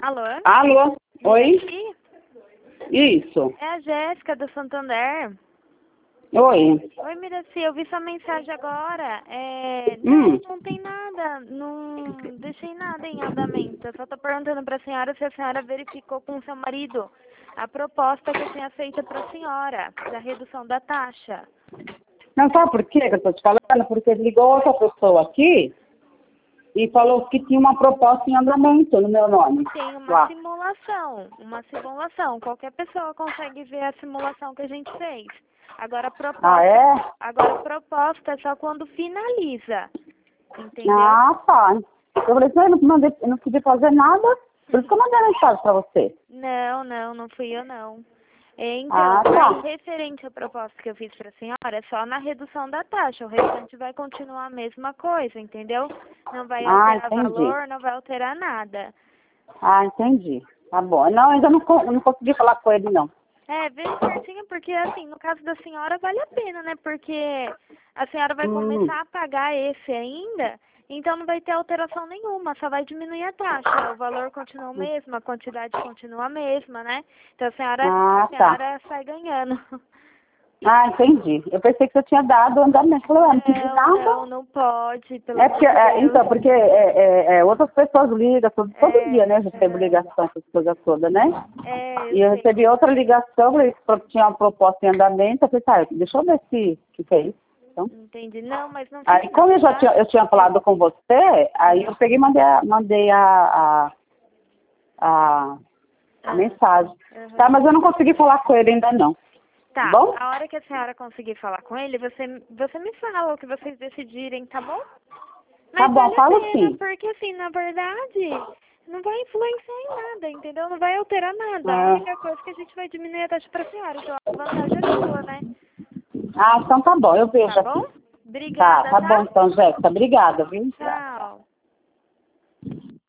Alô? Alô? Oi? Aqui? Isso. É a Jéssica do Santander. Oi. Oi, Miraci, eu vi sua mensagem agora. Não tem nada, não deixei nada em andamento. Eu só tô perguntando pra senhora se a senhora verificou com o seu marido a proposta que eu tinha feita pra senhora, da redução da taxa. Não sabe por quê que eu tô te falando? Porque ligou outra pessoa aqui e falou que tinha uma proposta em andamento no meu nome. Tem uma Lá. simulação. Qualquer pessoa consegue ver a simulação que a gente fez. Agora Ah, é? a proposta é só quando finaliza. Entendeu? Ah, tá. Eu falei assim, eu não podia fazer nada, por isso que eu mandei mensagem pra você. Não fui eu não. Então, Ah, tá. referente à proposta que eu fiz para a senhora, é só na redução da taxa. O restante vai continuar a mesma coisa, entendeu? Não vai Ah, alterar entendi. valor, não vai alterar nada. Ah, entendi. Tá bom. Não, ainda não consegui falar com ele, não. Vê certinho, porque assim, no caso da senhora vale a pena, né? Porque a senhora vai começar a pagar esse ainda, então não vai ter alteração nenhuma, só vai diminuir a taxa. O valor continua o mesmo, a quantidade continua a mesma, né? Então a Ah, tá. senhora sai ganhando. Ah, entendi. Eu pensei que você tinha dado andamento. Falei, não pedi nada. Não pode, pelo É amor porque, de Deus. então, porque outras pessoas ligam, todo dia, né? Eu recebo ligação, essas coisas todas, né? Eu E eu sei. recebi outra ligação, falei que tinha uma proposta em andamento, eu falei, tá, deixa eu ver se que é isso. Então, Entendi. Não, mas não fiz aí, como não, tá? eu tinha falado com você, aí eu peguei e mandei a mensagem. Tá, mas eu não consegui falar com ele ainda não. Tá, Bom? a hora que a senhora conseguir falar com ele, você me fala o que vocês decidirem, tá bom? Tá Mas bom, vale a falo pena, sim. porque assim, na verdade, não vai influenciar em nada, entendeu? Não vai alterar nada. A É. única coisa é que a gente vai diminuir a taxa pra senhora, então a vantagem é sua, né? Ah, então tá bom, eu vejo Tá bom? aqui. Obrigada, Tá bom tá? então, Jéssica. Obrigada, viu? Tchau.